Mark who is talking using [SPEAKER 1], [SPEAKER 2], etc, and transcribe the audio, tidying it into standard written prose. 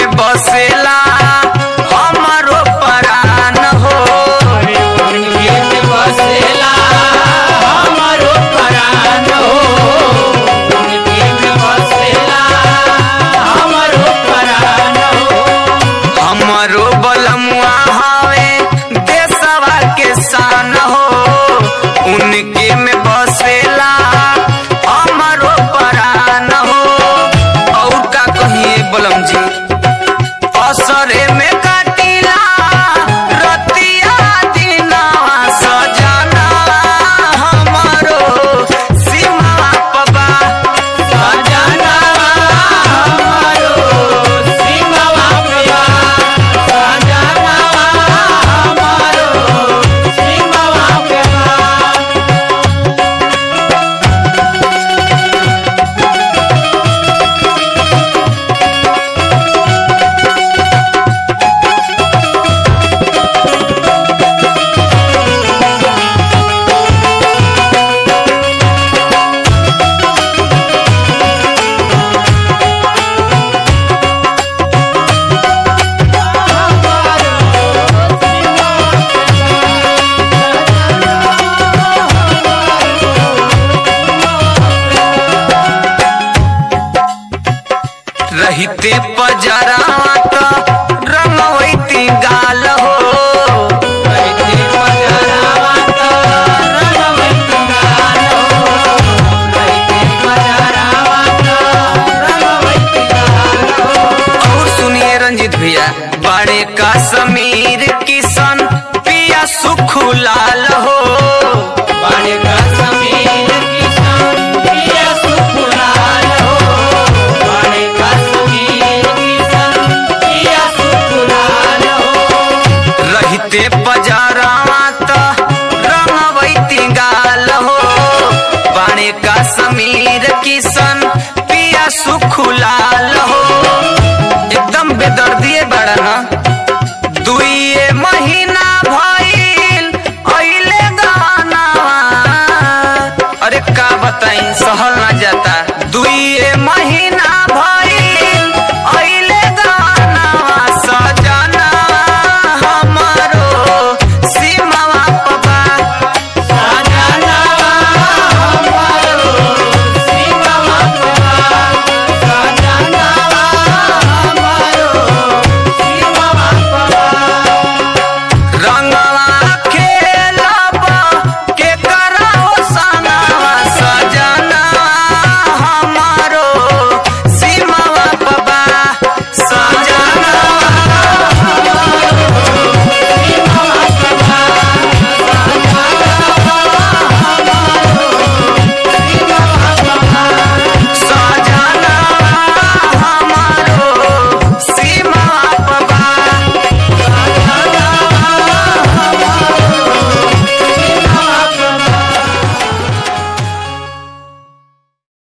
[SPEAKER 1] में बसेला हमारो परान हो।
[SPEAKER 2] उनके में बसेला हमारो परान हो। उनके में बसेला हमारो परान हो।
[SPEAKER 1] हमारो बलमुआ हवे देशवा के शान हो। उनके में बसेला हमारो परान हो। और का कहिए बलम जी असरे में काटिला रतिया दिनवा सजना हमारो सीमा पबा।
[SPEAKER 2] सजना हमारो सीमावा पे बा। सजना हमारो सीमावा पे बा।
[SPEAKER 1] रहते पजरावा त रंगवैती गाल हो।
[SPEAKER 2] रहते पजरावा त रंगवैती गाल हो। रहते पजरावा त रंगवैती गाल हो।
[SPEAKER 1] और सुनिए रंजीत भैया बड़े का समीर किशन पिया सुखलाल हो।
[SPEAKER 2] बड़े का समीर किशन पिया सुखलाल हो। बड़े का समीर किशन पिया सुखलाल हो।
[SPEAKER 1] रहते पजरावा त रंगवैती गाल हो। बड़े का समीर किशन पिया सुखलाल हो। एकदम बेदर्दिए बड़ा ना।